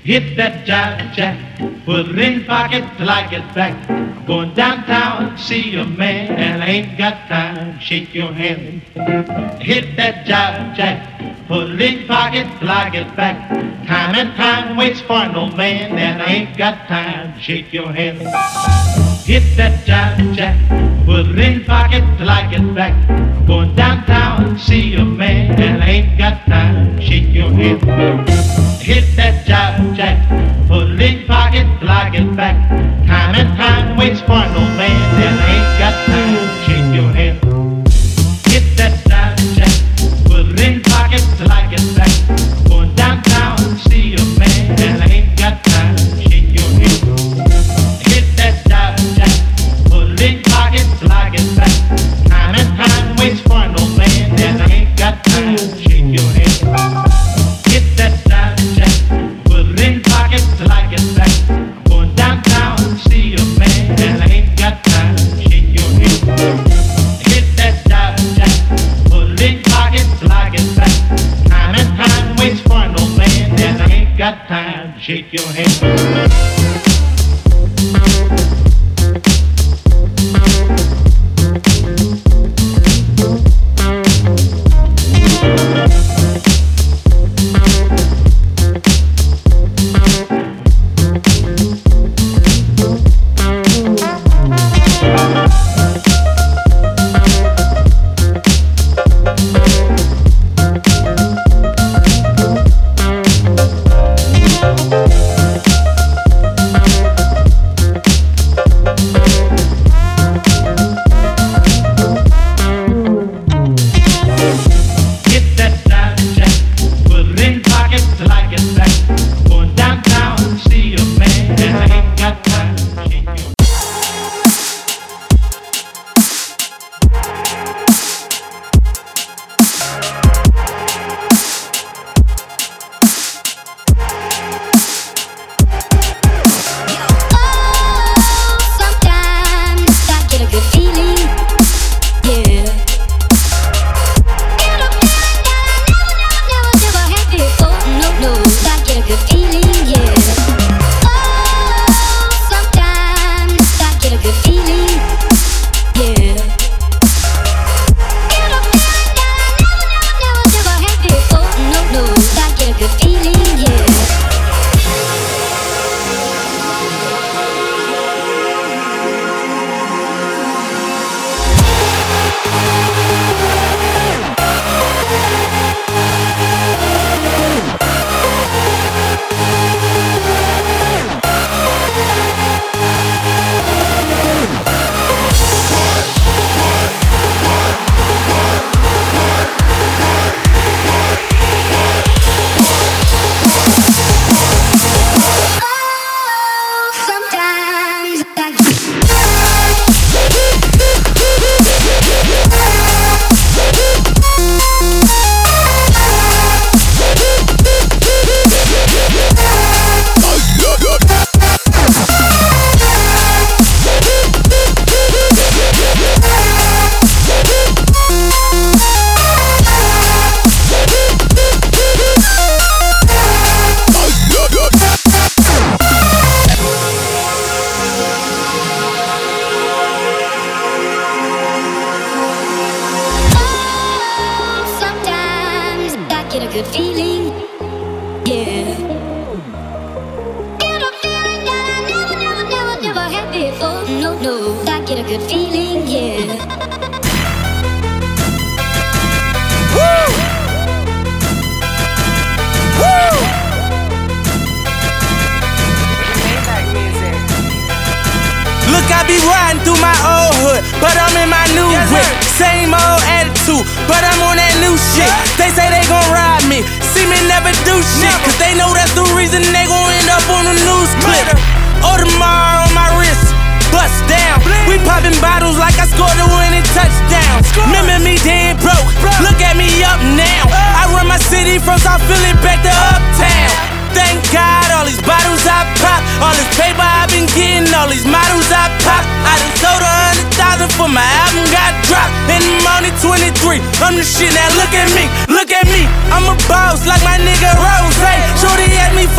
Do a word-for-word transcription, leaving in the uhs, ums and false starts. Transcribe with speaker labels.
Speaker 1: Hit that jive jack, put it in pocket till I get back. Going downtown to see a man, and I ain't got time to shake your hand. Hit that jive jack, put it in pocket till I get back. Time and time waits for no man, and I ain't got time to shake your hand. Hit that jive jack, put it in pocket till I get back. Going downtown to see a man, and I ain't got time to shake your hand. Hit that jive jack, put it in pocket till I get back. Time and time waits for no man, and I ain't got time to shake your hand. Hit that jive jack, put it in pocket till I get back. Going downtown to see a man, and I ain't got time to shake your hand. Hit that jive jack, put it in pocket till I get back. Time and time waits for no man, and I ain't got time to shake your hand. Hit that jive jack, put it in pocket till I get back. Going downtown to see a man, and I ain't got time to shake your hand. Hit that jive jack, put it in pocket till I get back. Time and time waits for no man, and I ain't got time to shake your hand.
Speaker 2: I'm the shit, now look at me, look at me. I'm a boss like my nigga Rose. Shorty asked me